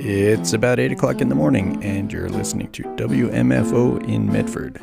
It's about 8 o'clock in the morning, and you're listening to WMFO in Medford.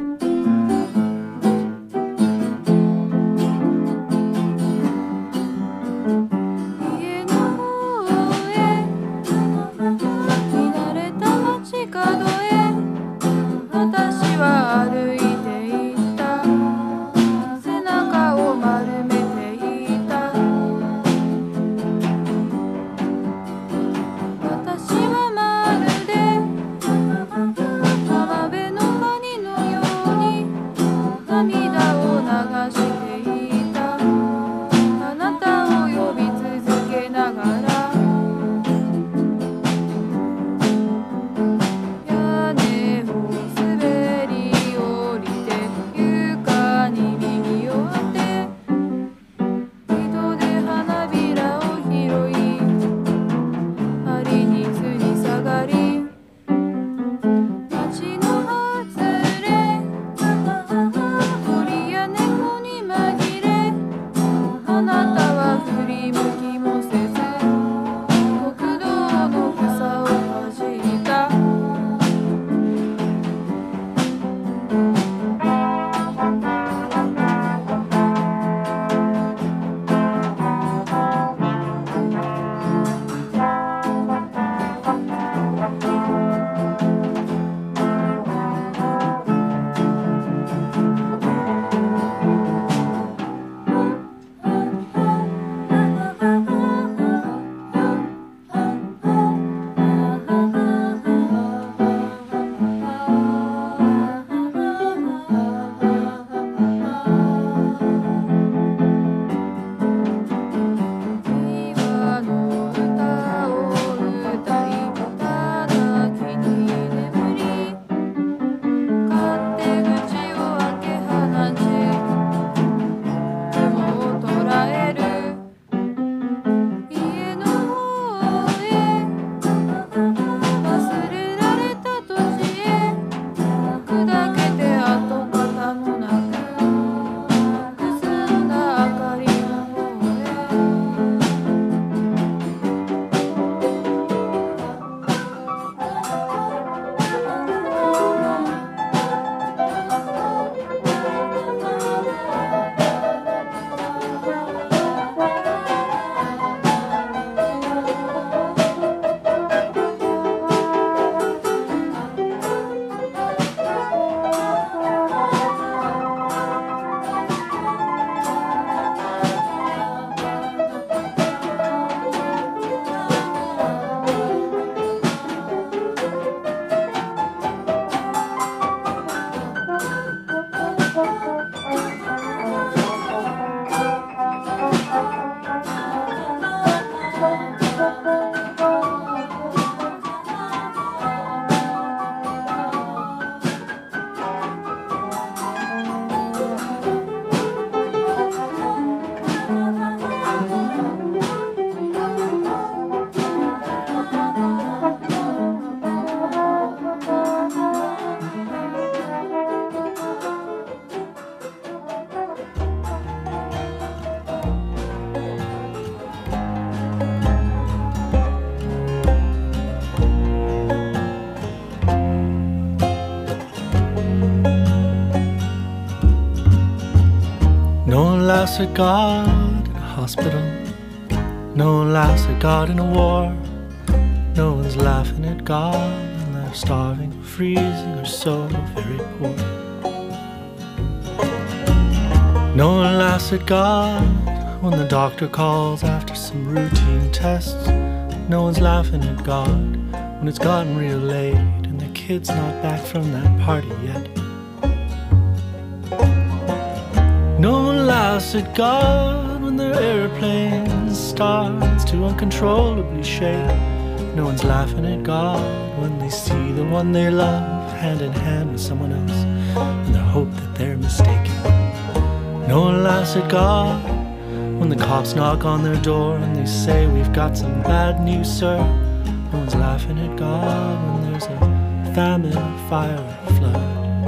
No one laughs at God in a hospital. No one laughs at God in a war. No one's laughing at God when they're starving, freezing, or so very poor. No one laughs at God when the doctor calls after some routine tests. No one's laughing at God when it's gotten real late and the kid's not back from that party yet. No one laughs at God when their airplane starts to uncontrollably shake. No one's laughing at God when they see the one they love hand in hand with someone else and they hope that they're mistaken. No one laughs at God when the cops knock on their door and they say, "We've got some bad news, sir." No one's laughing at God when there's a famine, fire, or flood.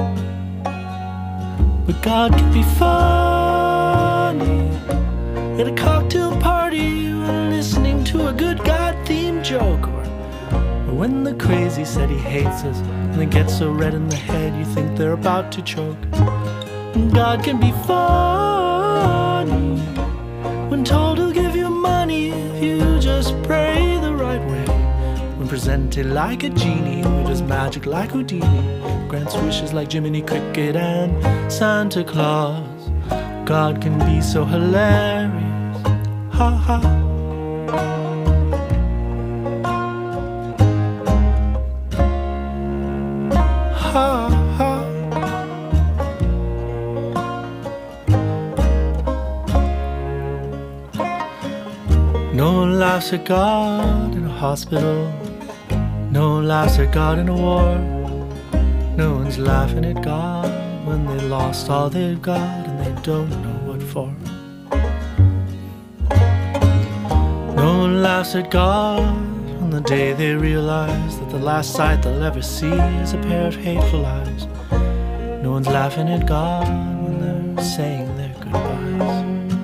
But God can be funny at a cocktail party while listening to a good God-themed joke, or When the crazy said he hates us, and they get so red in the head you think they're about to choke. God can be funny when told he'll give you money if you just pray the right way. When presented like a genie who does magic like Houdini, grants wishes like Jiminy Cricket and Santa Claus. God can be so hilarious, ha ha. Ha ha. No one laughs at God in a hospital. No one laughs at God in a war. No one's laughing at God when they lost all they've got and they don't know what for. No one laughs at God on the day they realize that the last sight they'll ever see is a pair of hateful eyes. No one's laughing at God when they're saying their goodbyes.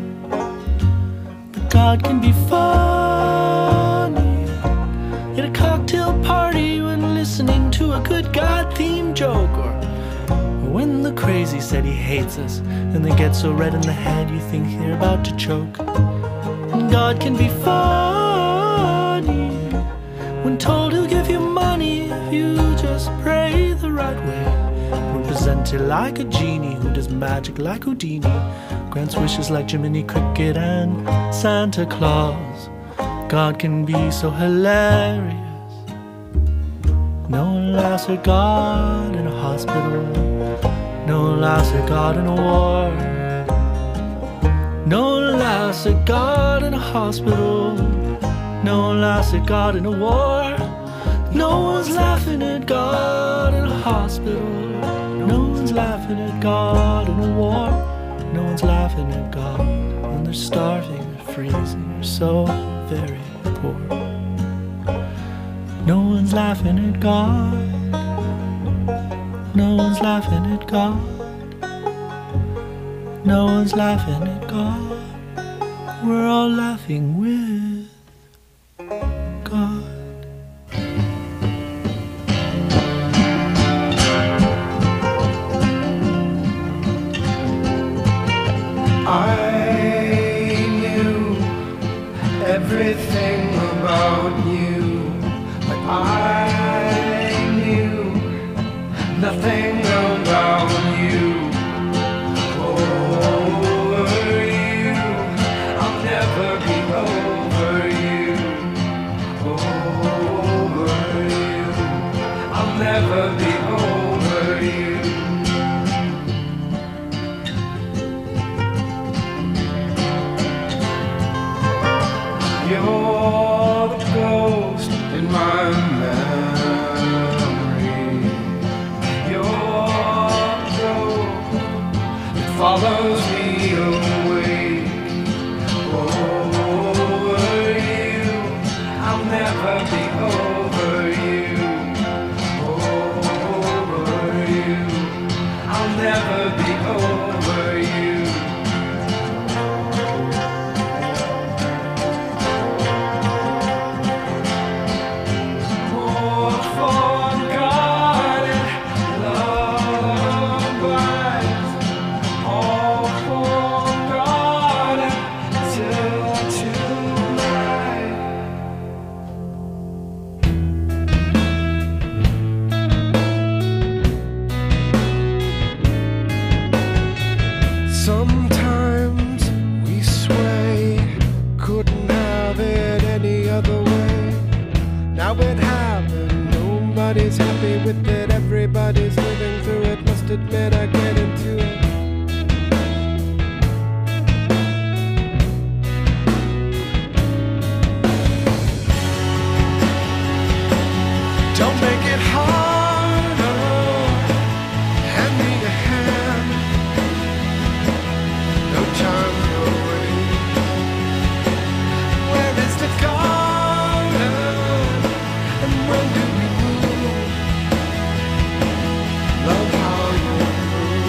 But God can be funny at a cocktail party when listening to a good God-themed joke, or when the crazy said he hates us and they get so red in the head you think they're about to choke. And God can be funny when told he'll give you money if you just pray the right way. When presented like a genie who does magic like Houdini, grants wishes like Jiminy Cricket and Santa Claus. God can be so hilarious. No one laughs at God in a hospital. No one laughs at God in a war. No one laughs at God in a hospital. No one laughs at God in a war. No one's laughing at God in a hospital. No one's laughing at God in a war. No one's laughing at God when they're starving or freezing or so very poor. No one's laughing at God. No one's laughing at God. No one's laughing at God. We're all laughing with God. I knew everything about you, but I knew nothing about you. Over you, I'll never be over you. Over you, I'll never be over you. You're the ghost in my memory. You're the ghost that follows me awake. Over you, I'll never be over you. Over you, I'll never be over you. Sometimes we sway, couldn't have it any other way. Now it happened, nobody's happy with it, everybody's living through it. Must admit I get into it. Don't make it harder, hand me a hand. No time to wait. Where is the garden? And when do we move? Love how you move.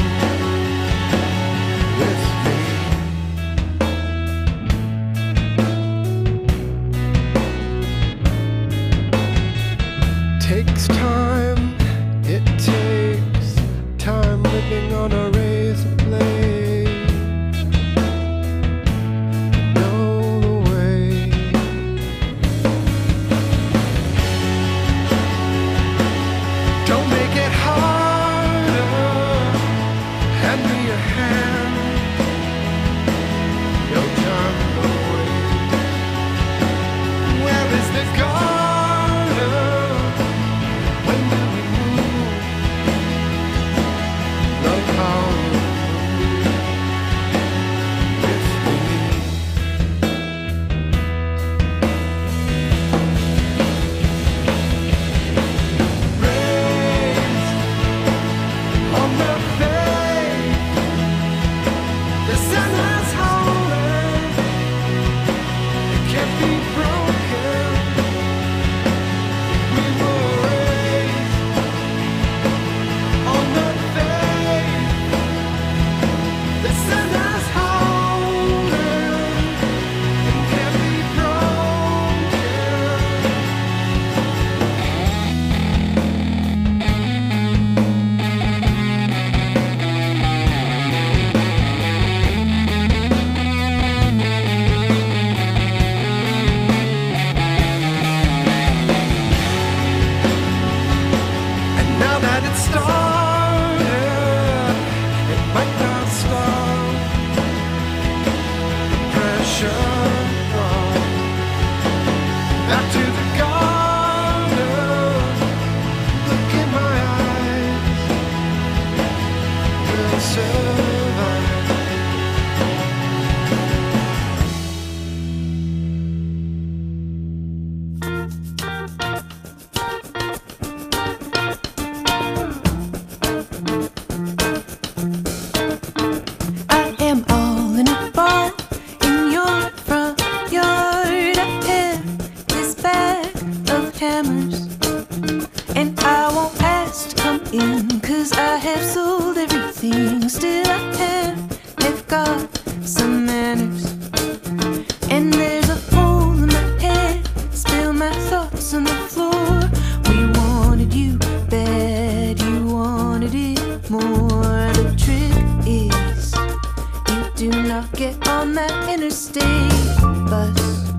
fuss.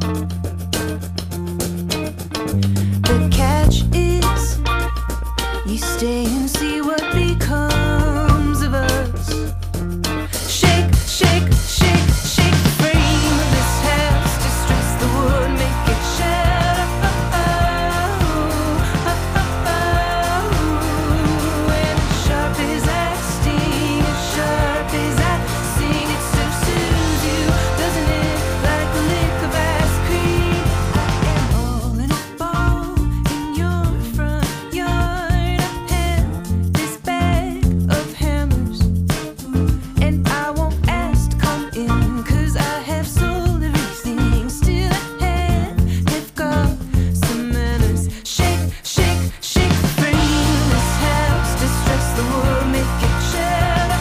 The catch is you stay and see what becomes of us. Shake, shake, shake, shake the frame of this house. Distress the wood, make it shatter. And as sharp as that sting, as sharp as that sting, it so soothes you, doesn't it? Like a lick of ice cream. I am all in a ball in your front yard. I have this bag of hammers, and I won't ask to come in, 'cause I have sold everything. Still I have got some manners. Shake, shake, shake the frame of this house. Distress the wood, make it shatter.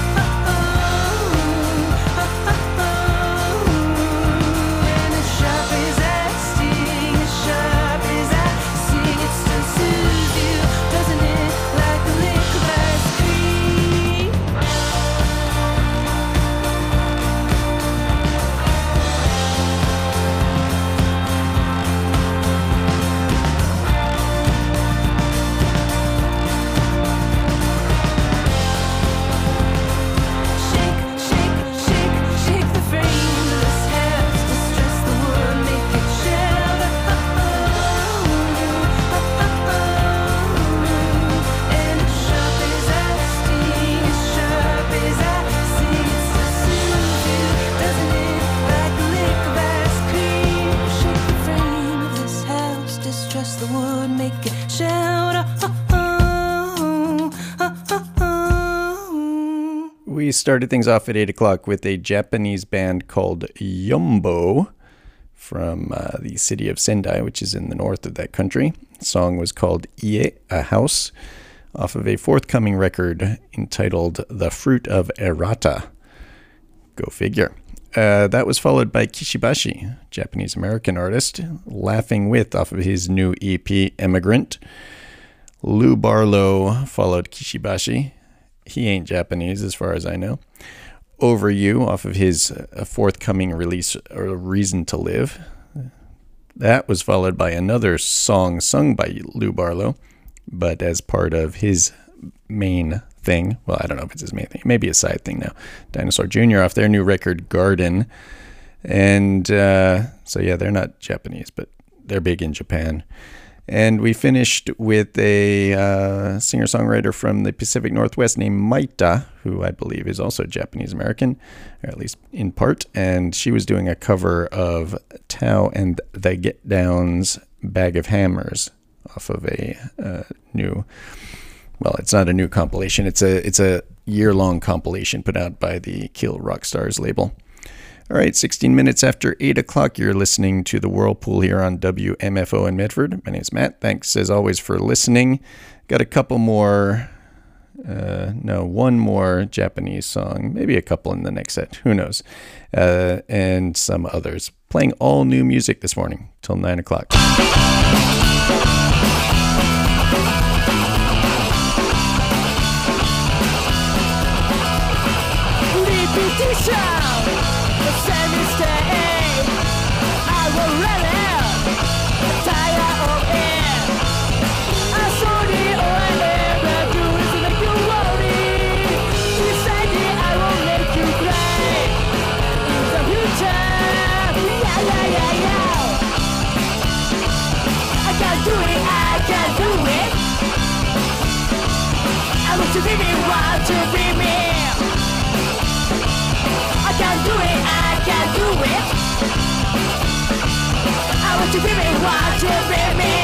And as sharp as that sting, as sharp as that sting, it still soothes you, doesn't it? Like a lick of ice cream. Shake, shake, shake, shake the frame of this house. Distress the wood, make it shatter. And as sharp as that sting, as sharp as that sting, it still soothes you, doesn't it? Like a lick of ice cream. Shake the frame of this house. Distress the wood, make it shatter. We started things off at 8 o'clock with a Japanese band called Yumbo from the city of Sendai, which is in the north of that country. The song was called Ie, a House, off of a forthcoming record entitled The Fruit of Errata. Go figure. That was followed by Kishibashi, Japanese-American artist, Laughing With off of his new EP, Emigrant. Lou Barlow followed Kishibashi. He ain't Japanese as far as I know. Over You off of his forthcoming release, Reason to Live. That was followed by another song sung by Lou Barlow, but as part of his main thing. Well, I don't know if it's his main thing. Maybe a side thing now. Dinosaur Jr. off their new record, Garden. And so, yeah, they're not Japanese, but they're big in Japan. And we finished with a singer-songwriter from the Pacific Northwest named Maita, who I believe is also Japanese-American, or at least in part. And she was doing a cover of Tao and the Get Downs' Bag of Hammers off of a new... Well, it's not a new compilation. It's a year-long compilation put out by the Kill Rock Stars label. All right, 16 minutes after 8 o'clock, you're listening to The Whirlpool here on WMFO in Medford. My name's Matt. Thanks, as always, for listening. Got a couple more, one more Japanese song, maybe a couple in the next set, who knows, and some others. Playing all new music this morning till 9 o'clock. To be me, want to be me. I can do it, I can do it. I want to be me, want to be me.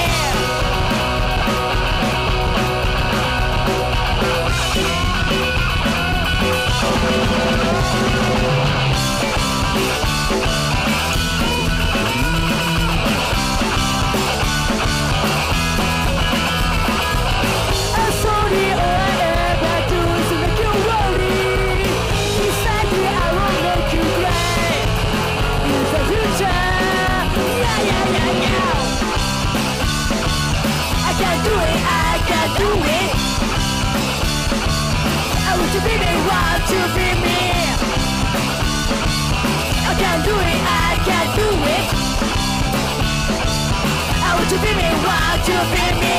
To be me, want to be me. I can do it, I can do it. want to be me.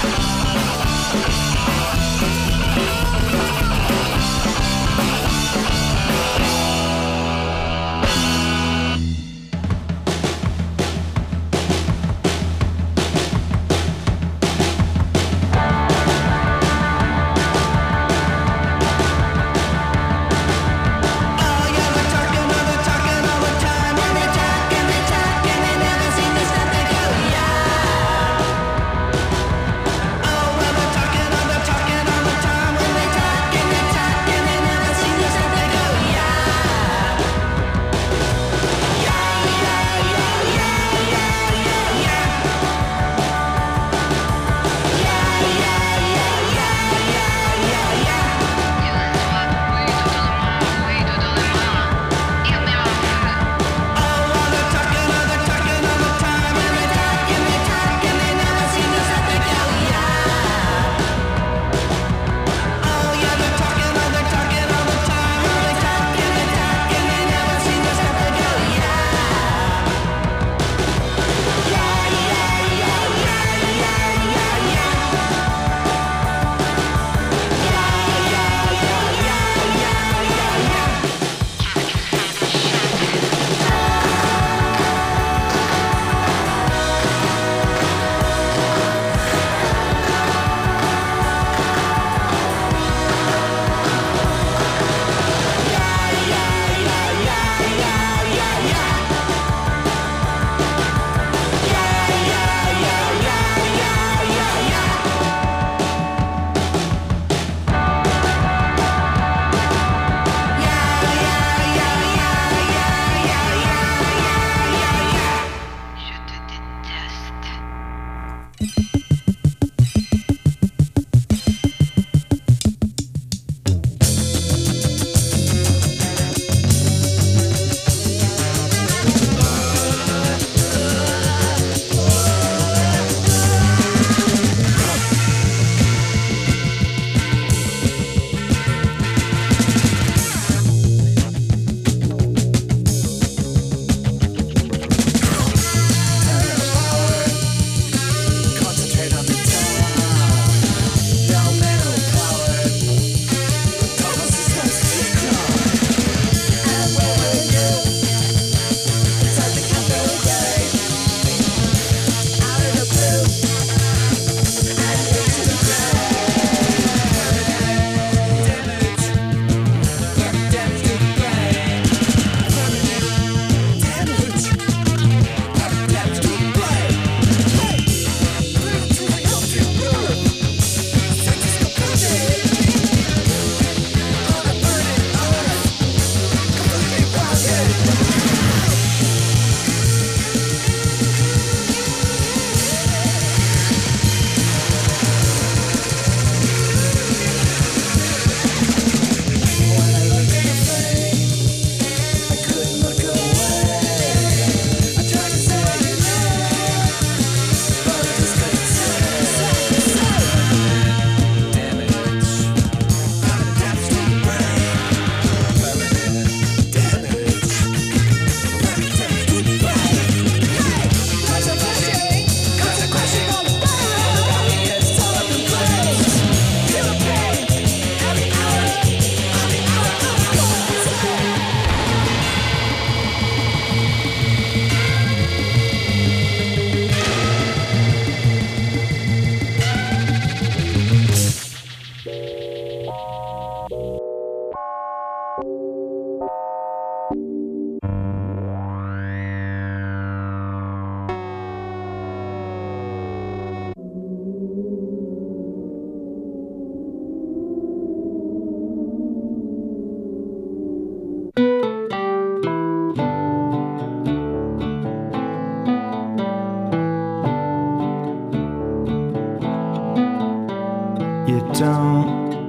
don't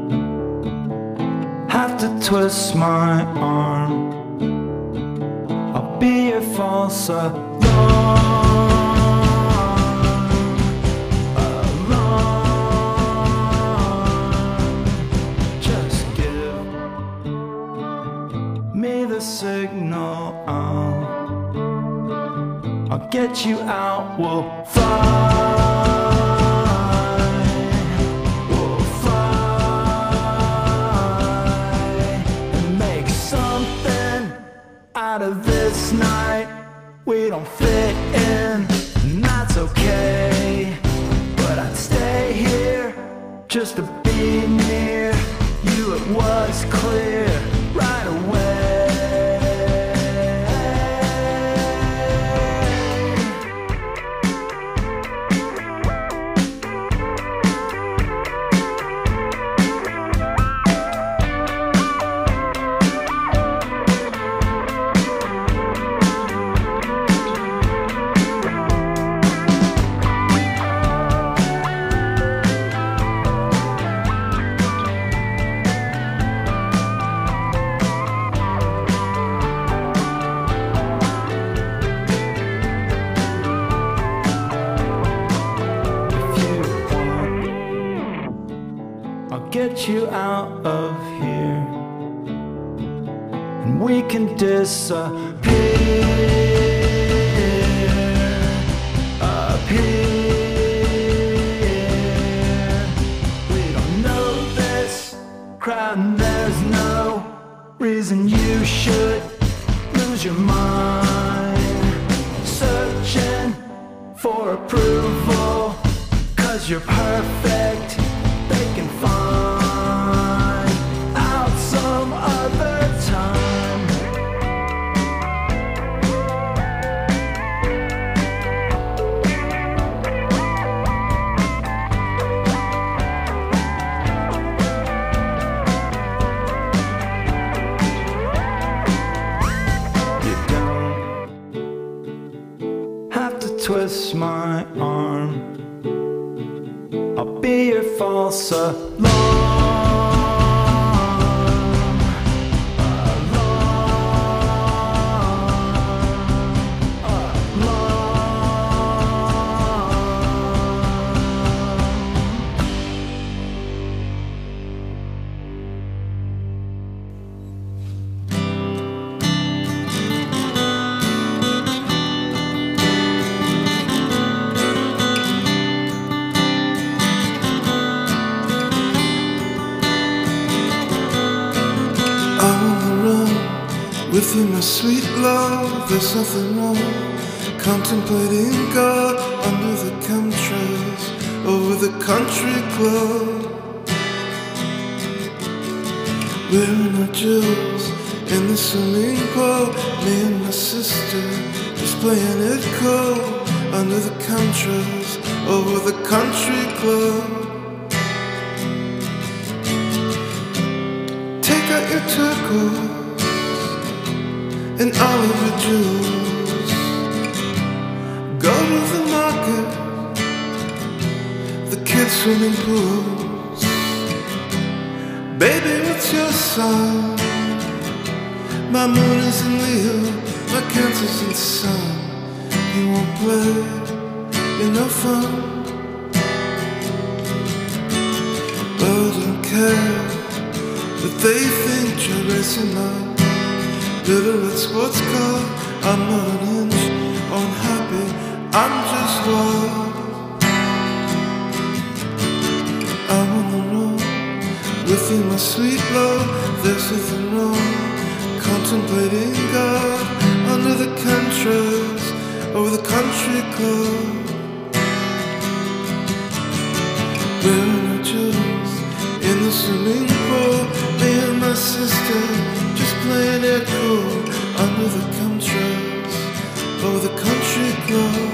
have to twist my arm. I'll be your false alarm. Just give me the signal. I'll get you out. We'll fly. don't fit in, and that's okay. But I'd stay here just to be near you. It was clear right away. Get you out of here, and we can disappear, appear. We don't know this crowd, and there's no reason you should lose your mind, searching for approval, 'cause you're perfect. They can find out some other time. You don't have to twist my arm. I'll be your false With you, my sweet love, there's nothing wrong. Contemplating God under the chemtrails over the country club. Wearing our jewels in the swimming pool. Me and my sister just playing it cool under the chemtrails over the country club. Take out your turquoise and all of your jewels. Go to the market, the kids' swimming pools. Baby, what's your sign? My moon is in Leo, my Cancer's in Sun. You won't play, you're no fun. But I don't care that they think you're racing up. Bitter at sports car, I'm not an inch unhappy, I'm just wild. I'm on the road, with you my sweet love, there's nothing wrong. Contemplating God, under the chemtrails, over the country club. Wearing our jewels, in the swimming pool, me and my sister, just playing it cool under the chemtrails over the country club.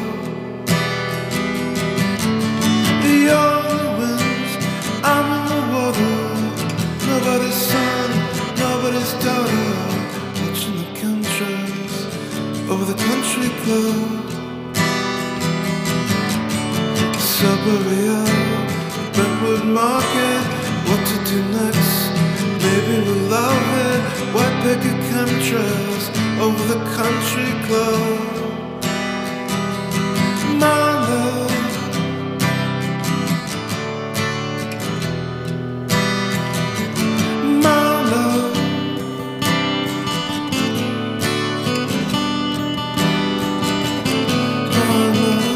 Beyond the winds, I'm in the water. Nobody's son, nobody's daughter. Watching the chemtrails over the country club. Suburbia, Brentwood Market. What to do next? Maybe we'll love it. White picket chemtrails over the country club. My love, my love. My love.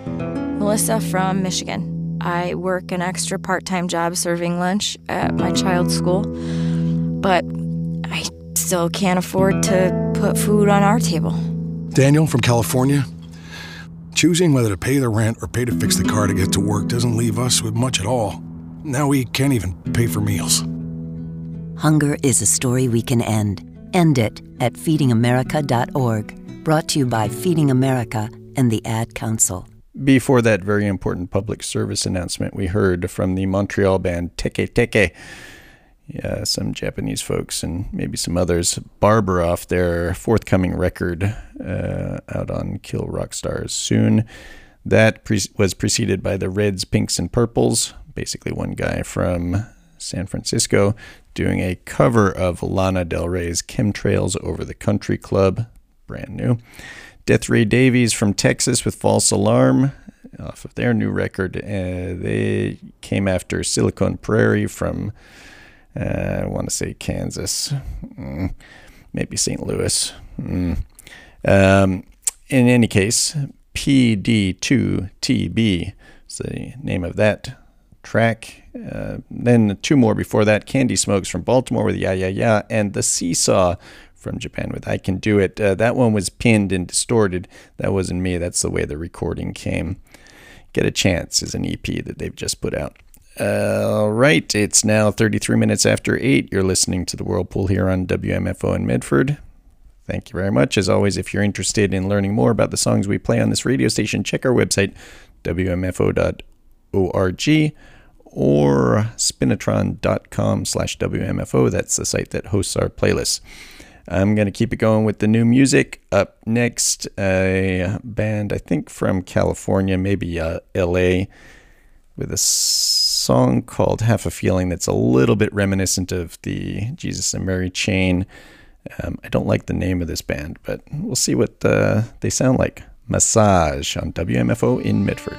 Melissa from Michigan. I work an extra part-time job serving lunch at my child's school, but I still can't afford to put food on our table. Daniel from California. Choosing whether to pay the rent or pay to fix the car to get to work doesn't leave us with much at all. Now we can't even pay for meals. Hunger is a story we can end. End it at feedingamerica.org. Brought to you by Feeding America and the Ad Council. Before that very important public service announcement, we heard from the Montreal band Teke Teke. Yeah, some Japanese folks and maybe some others. Barbara off their forthcoming record out on Kill Rock Stars soon. That was preceded by the Reds, Pinks, and Purples. Basically one guy from San Francisco doing a cover of Lana Del Rey's Chemtrails Over the Country Club. Brand new. Death Ray Davies from Texas with False Alarm off of their new record. They came after Silicon Prairie from, I want to say Kansas, maybe St. Louis. In any case, PD2TB is the name of that track. Then two more before that, Candy Smokes from Baltimore with Ya Ya Ya, and The Seesaw from Japan with I Can Do It. That one was pinned and distorted. That wasn't me. That's the way the recording came. Get a Chance is an EP that they've just put out. All right, it's now 33 minutes after 8. You're listening to The Whirlpool here on WMFO in Medford. Thank you very much. As always, if you're interested in learning more about the songs we play on this radio station, check our website, wmfo.org, or spinatron.com/WMFO. That's the site that hosts our playlists. I'm going to keep it going with the new music. Up next, a band, I think from California, maybe LA, with a song called Half a Feeling that's a little bit reminiscent of the Jesus and Mary chain. I don't like the name of this band, but we'll see what they sound like. Massage on WMFO in Medford.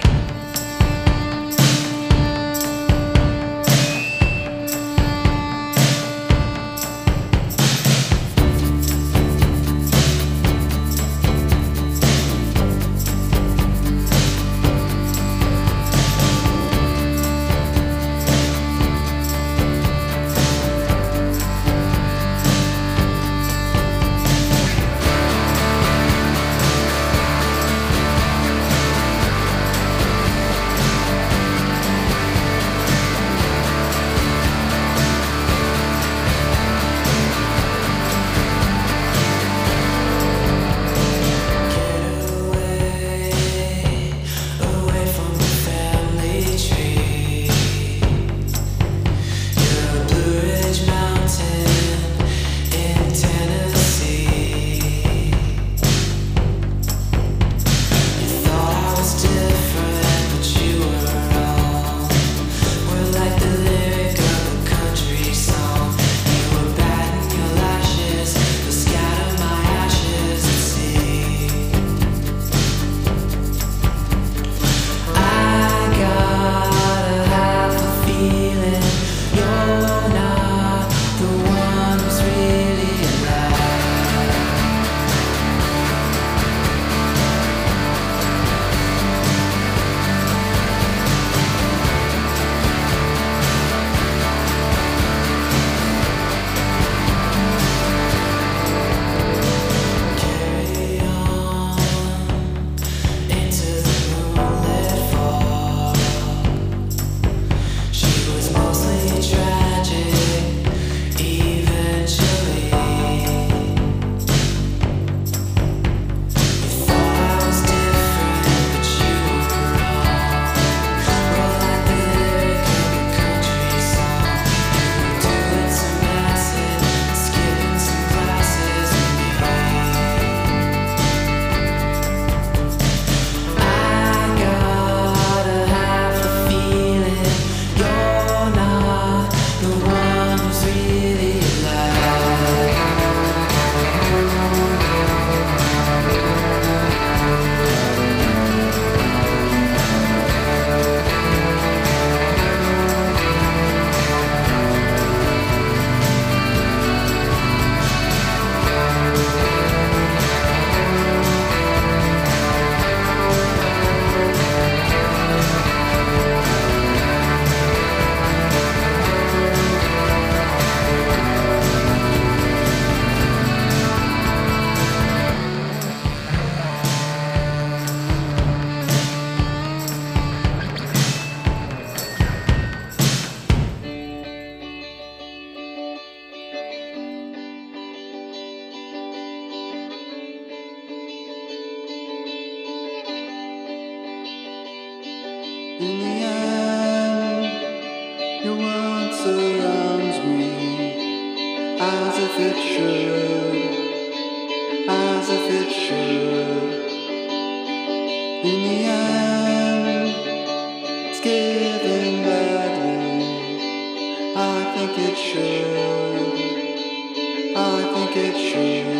In the end, your world surrounds me as if it should, as if it should. In the end, it's given badly. I think it should, I think it should.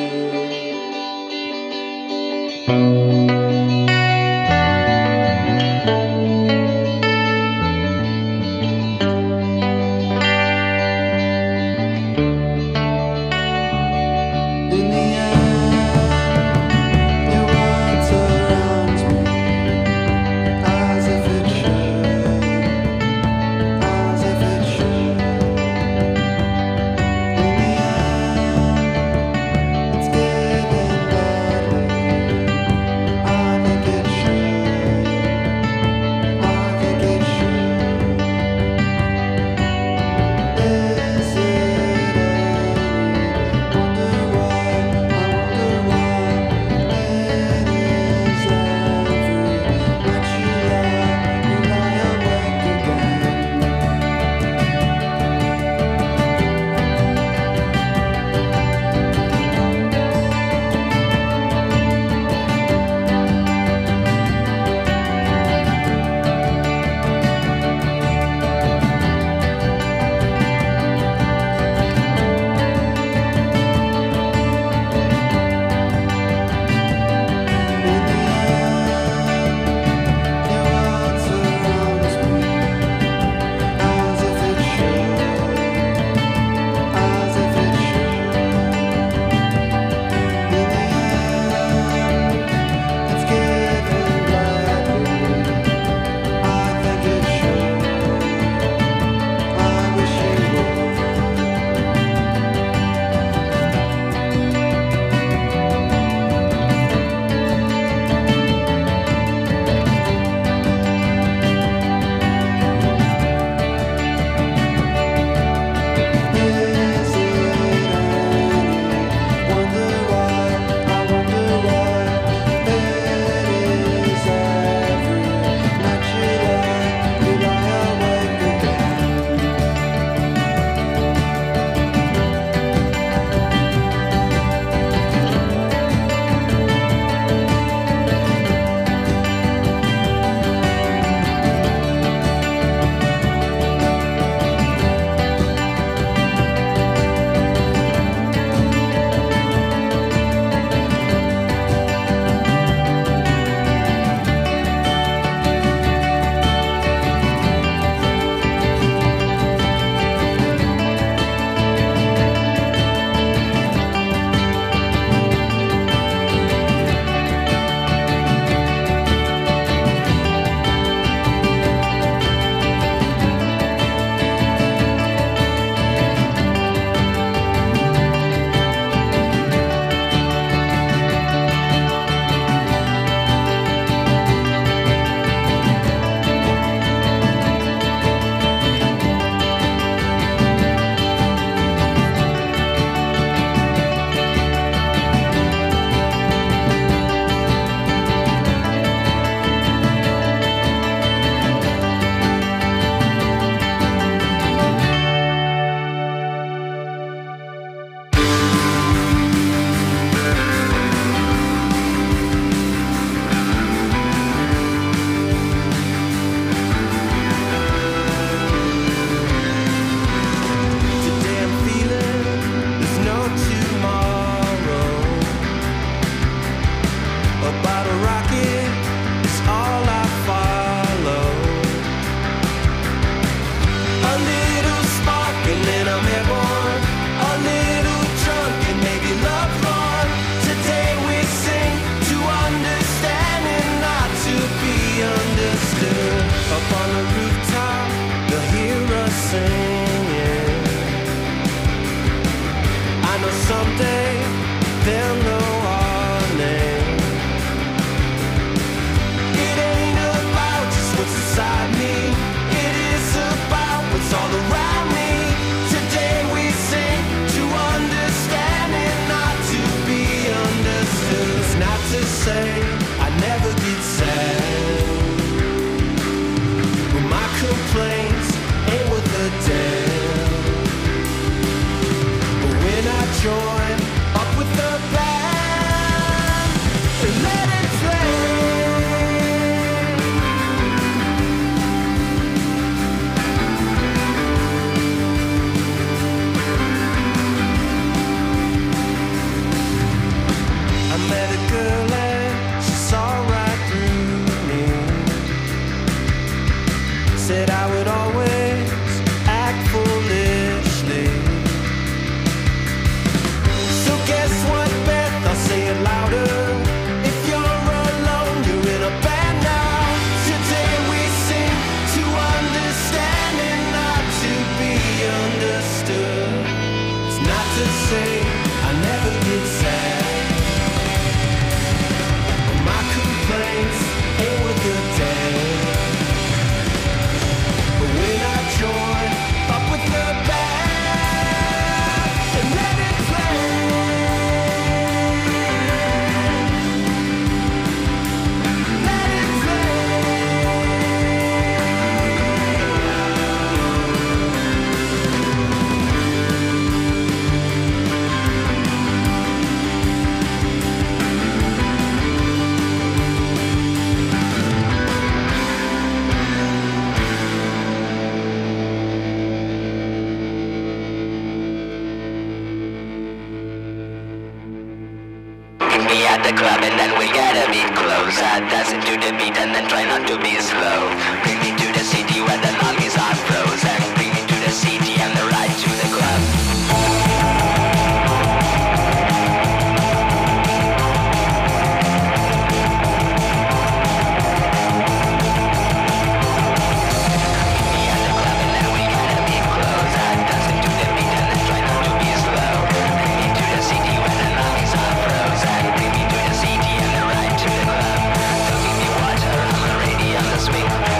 say I never get sad. said I would always act foolishly. So guess what, Beth? I'll say it louder. If you're alone, you're in a band now. Today we sing to understand and not to be understood. It's not to say I never get sad. My complaints ain't worth a damn. But when I join up with the band and let it play, let it play. Me at the club and then we gotta be close. I dancing to the beat and then try not to be slow. Bring me to the city where the lungs are frozen. Bring me to the city and the ride to the club. Me at the club and then we gotta be close. I dancing to the beat and then try not to be slow. Bring me to the city where the lungs are frozen. Bring me to the city and the ride to the club. Don't give me water, I'm already on the swing.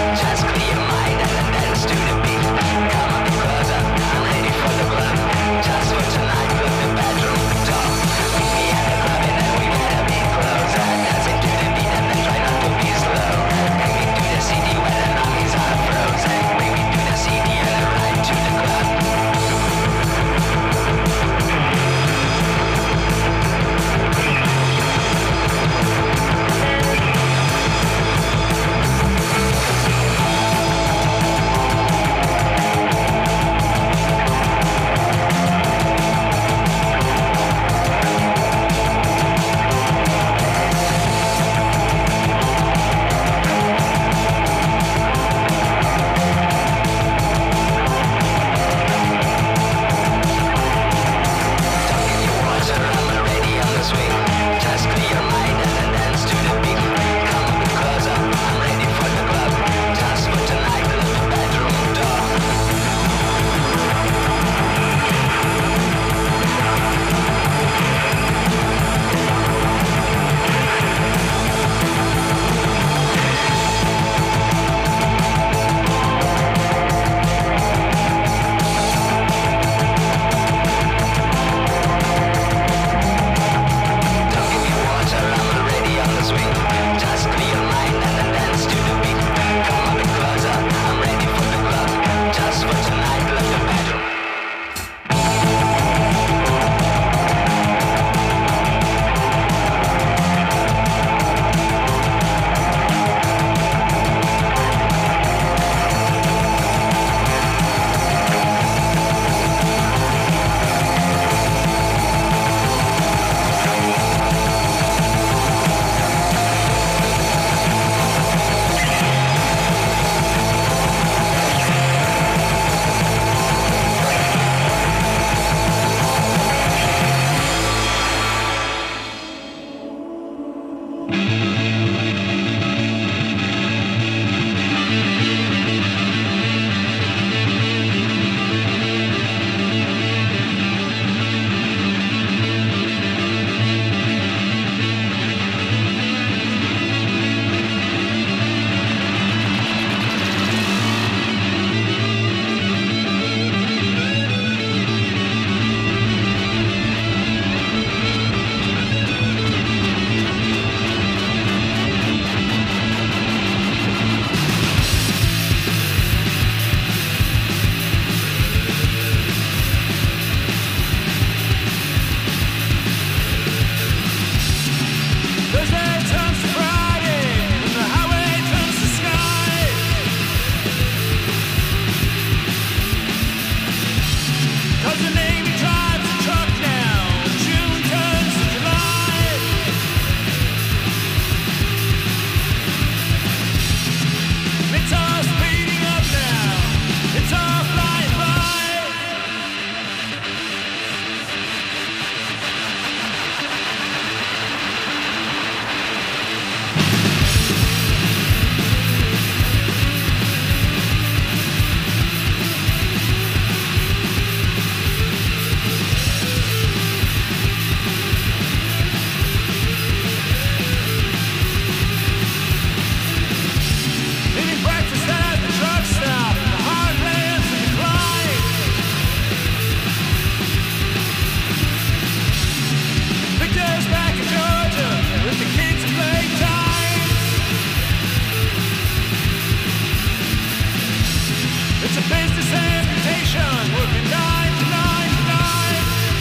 It's a business amputation, working 9 to 9 to 9.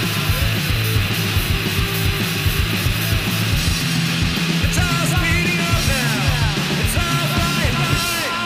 It's all speeding up now. It's all flying by.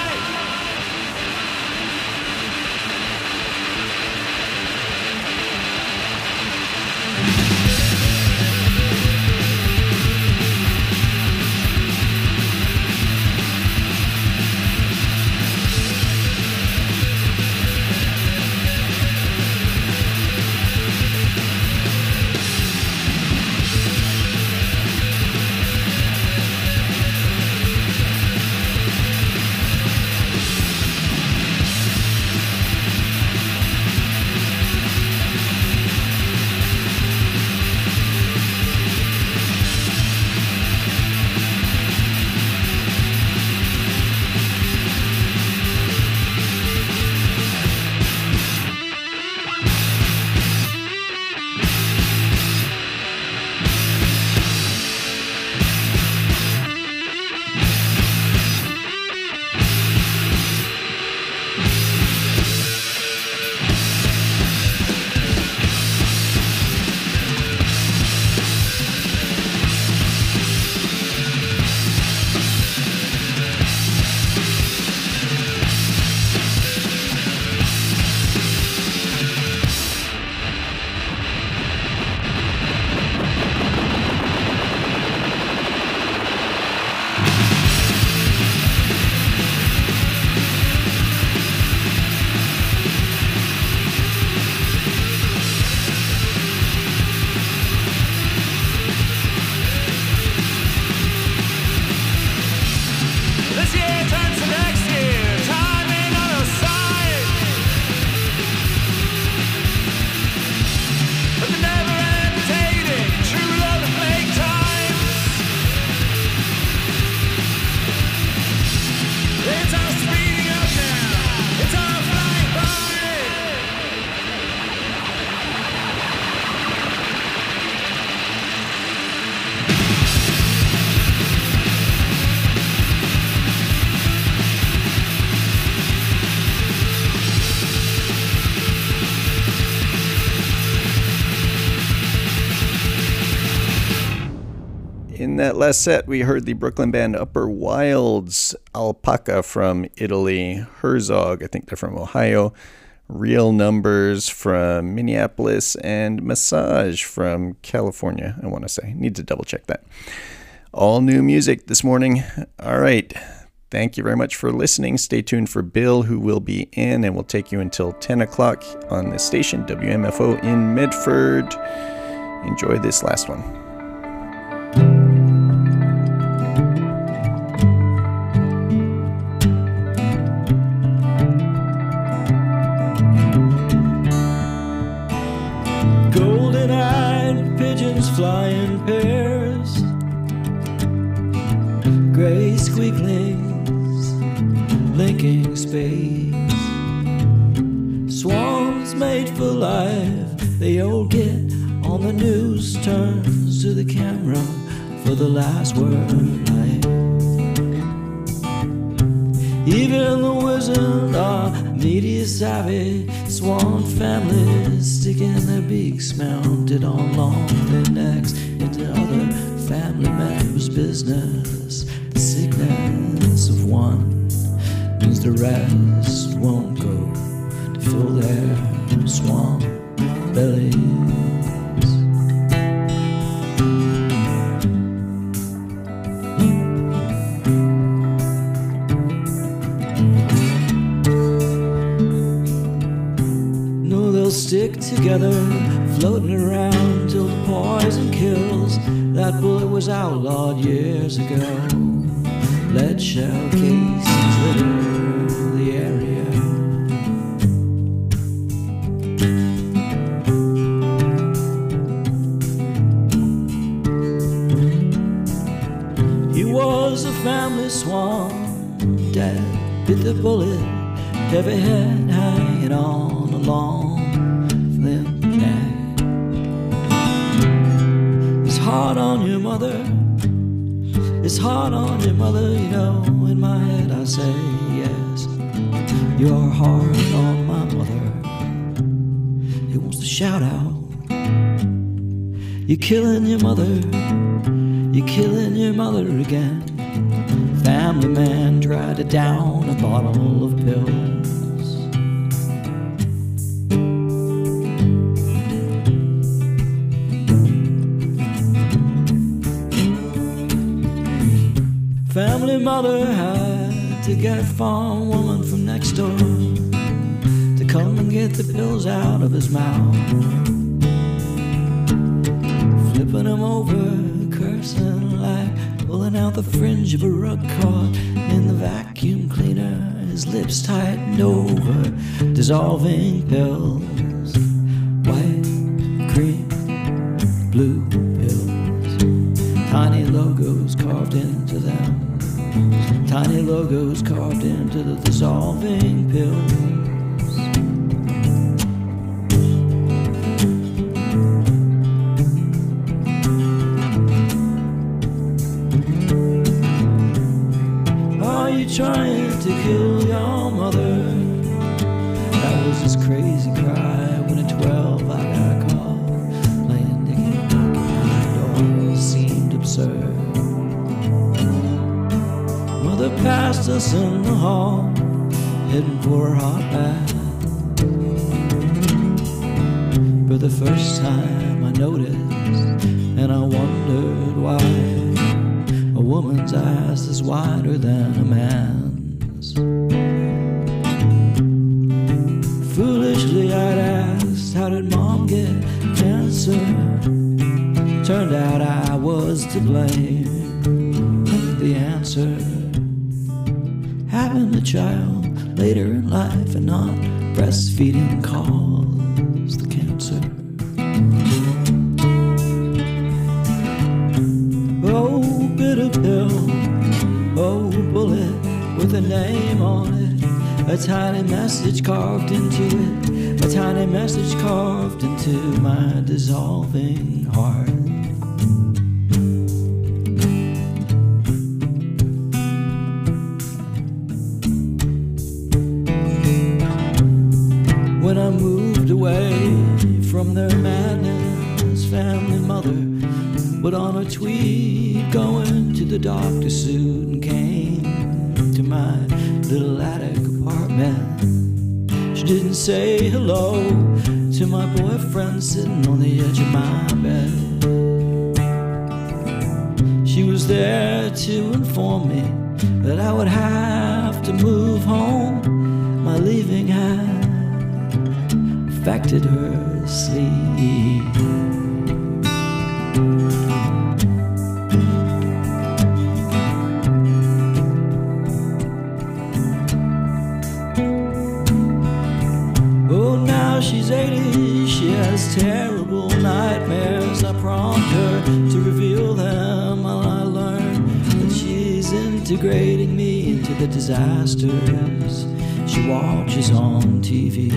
This year turns to next year, time ain't on our side. But the never amputating, true love and plague times. It's all speeding up now, it's all flying by. In that last set, we heard the Brooklyn band Upper Wilds, Alpaca from Italy, Herzog, I think they're from Ohio, Real Numbers from Minneapolis, and Massage from California, I want to say. Need to double check that. All new music this morning. All right. Thank you very much for listening. Stay tuned for Bill, who will be in and will take you until 10 o'clock on the station, WMFO in Medford. Enjoy this last one. Golden-eyed pigeons fly in pairs, gray squeaklings linking space, swans made for life. They all get on the news, turns to the camera for the last word. Even the wizard are media savvy. Swan families sticking their beaks mounted on long thin necks into other family members' business. The sickness of one means the rest won't go to fill their swan bellies. Stick together, floating around till the poison kills. That bullet was outlawed years ago. Lead shell casings litter the area. He was a family swan. Dad bit the bullet, heavy head hanging on a long limp neck. It's hard on your mother, it's hard on your mother, you know. In my head I say yes, your heart on my mother. It wants to shout out, you're killing your mother, you're killing your mother again. Family man tried to down a bottle of pills. Family mother had to get farm woman from next door to come and get the pills out of his mouth, flipping him over, cursing like pulling out the fringe of a rug caught in the vacuum cleaner. His lips tightened over, dissolving pills, white, green, blue pills, tiny logos carved into them. Tiny logos carved into the dissolving pills. Are you trying to kill your mother? That was his crazy cry when at 12 I got caught laying naked, knocking on the door. It seemed absurd. Mother passed us in the hall, heading for her hot bath. For the first time I noticed, and I wondered why a woman's eyes is wider than a man's. Foolishly I'd asked, how did mom get cancer? Turned out I was to blame. The answer, having a child later in life and not breastfeeding caused the cancer. Oh, bitter pill, oh, bullet with a name on it, a tiny message carved into it, a tiny message carved into my dissolving heart. When I moved away from their madness, family mother put on a tweed, going to the doctor suit, and came to my little attic apartment. She didn't say hello to my boyfriend sitting on the edge of my bed. She was there to inform me that I would have to move home. My leaving had affected her sleep. Oh, now she's 80, she has terrible nightmares. I prompt her to reveal them while I learn that she's integrating me into the disasters she watches on TV.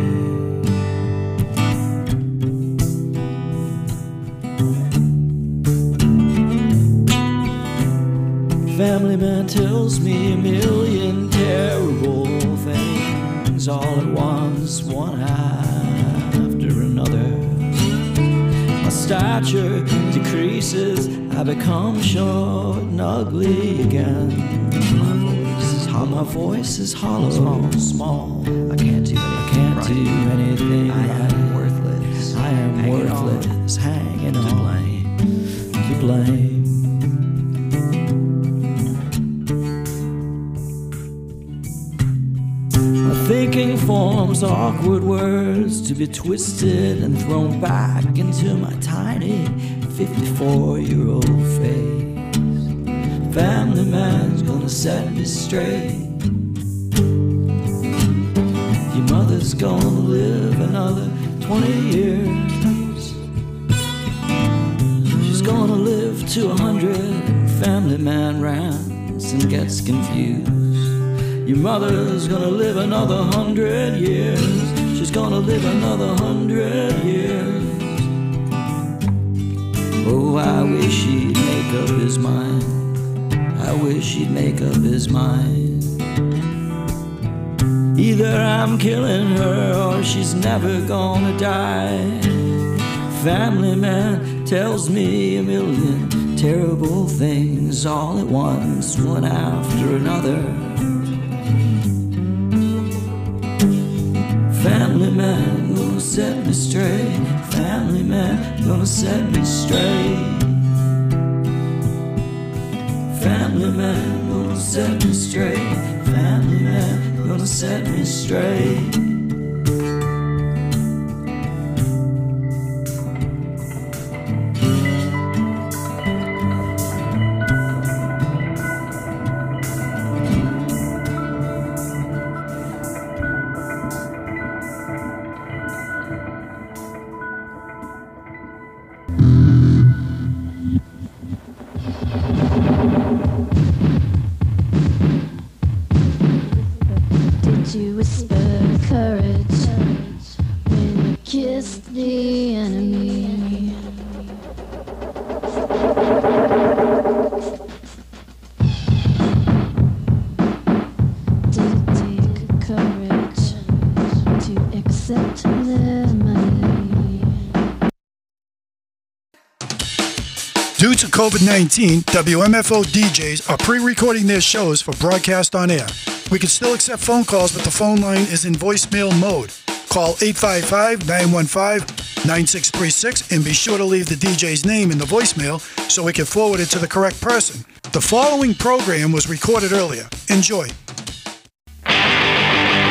Family man tells me a million terrible things all at once, one after another. My stature decreases, I become short and ugly again. My voice is hollow, small. I can't do anything. I am worthless. I am worthless, hanging on to blame. Thinking forms awkward words to be twisted and thrown back into my tiny 54-year-old face. Family man's gonna set me straight. Your mother's gonna live another 20 years. She's gonna live to 100. Family man rants and gets confused. Your mother's gonna live another 100 years. She's gonna live another 100 years. Oh, I wish he'd make up his mind. I wish he'd make up his mind. Either I'm killing her or she's never gonna die. Family man tells me a million terrible things all at once, one after another. Family man gonna set me straight. Family man gonna set me straight. Family man gonna set me straight. Family man gonna set me straight. Did you whisper courage when you kissed the enemy? Did it take courage to accept their money? Due to COVID-19, WMFO DJs are pre-recording their shows for broadcast on air. We can still accept phone calls, but the phone line is in voicemail mode. Call 855-915-9636 and be sure to leave the DJ's name in the voicemail so we can forward it to the correct person. The following program was recorded earlier. Enjoy.